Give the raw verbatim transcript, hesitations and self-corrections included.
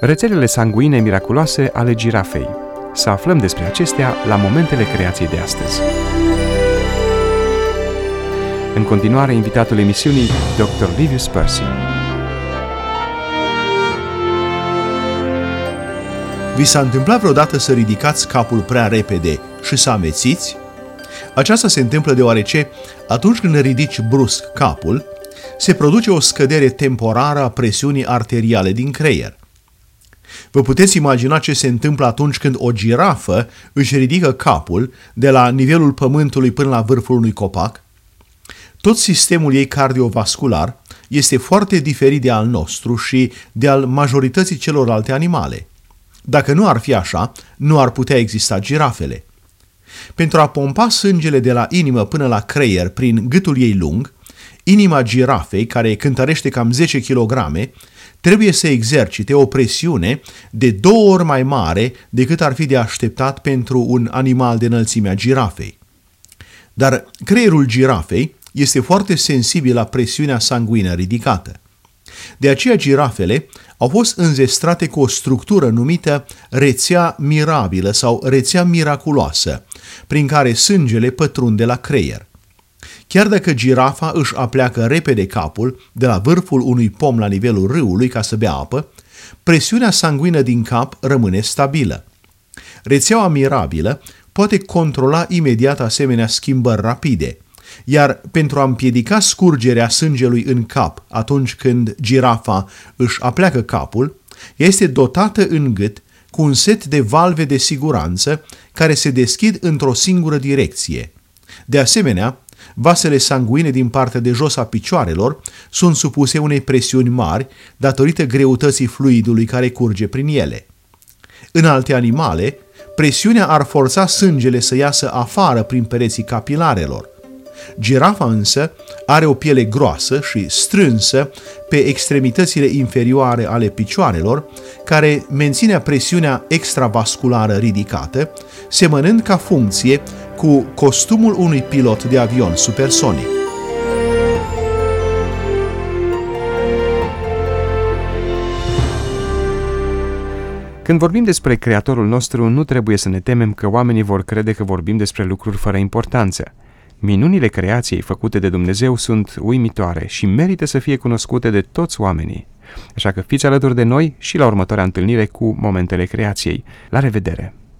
Rețelele sanguine miraculoase ale girafei. Să aflăm despre acestea la momentele creației de astăzi. În continuare, invitatul emisiunii, doctor Livius Percy. Vi s-a întâmplat vreodată să ridicați capul prea repede și să amețiți? Aceasta se întâmplă deoarece atunci când ridici brusc capul, se produce o scădere temporară a presiunii arteriale din creier. Vă puteți imagina ce se întâmplă atunci când o girafă își ridică capul de la nivelul pământului până la vârful unui copac? Tot sistemul ei cardiovascular este foarte diferit de al nostru și de al majorității celorlalte animale. Dacă nu ar fi așa, nu ar putea exista girafele. Pentru a pompa sângele de la inimă până la creier prin gâtul ei lung, inima girafei, care cântărește cam zece kilograme, trebuie să exercite o presiune de două ori mai mare decât ar fi de așteptat pentru un animal de înălțimea girafei. Dar creierul girafei este foarte sensibil la presiunea sanguină ridicată. De aceea girafele au fost înzestrate cu o structură numită rețea mirabilă sau rețea miraculoasă, prin care sângele pătrunde la creier. Chiar dacă girafa își apleacă repede capul de la vârful unui pom la nivelul râului ca să bea apă, presiunea sanguină din cap rămâne stabilă. Rețeaua mirabilă poate controla imediat asemenea schimbări rapide, iar pentru a împiedica scurgerea sângelui în cap atunci când girafa își apleacă capul, ea este dotată în gât cu un set de valve de siguranță care se deschid într-o singură direcție. De asemenea, vasele sanguine din partea de jos a picioarelor sunt supuse unei presiuni mari datorită greutății fluidului care curge prin ele. În alte animale, presiunea ar forța sângele să iasă afară prin pereții capilarelor. Girafa însă are o piele groasă și strânsă pe extremitățile inferioare ale picioarelor, care menține presiunea extravasculară ridicată, semănând ca funcție cu costumul unui pilot de avion supersonic. Când vorbim despre Creatorul nostru, nu trebuie să ne temem că oamenii vor crede că vorbim despre lucruri fără importanță. Minunile creației făcute de Dumnezeu sunt uimitoare și merită să fie cunoscute de toți oamenii. Așa că fiți alături de noi și la următoarea întâlnire cu Momentele Creației. La revedere!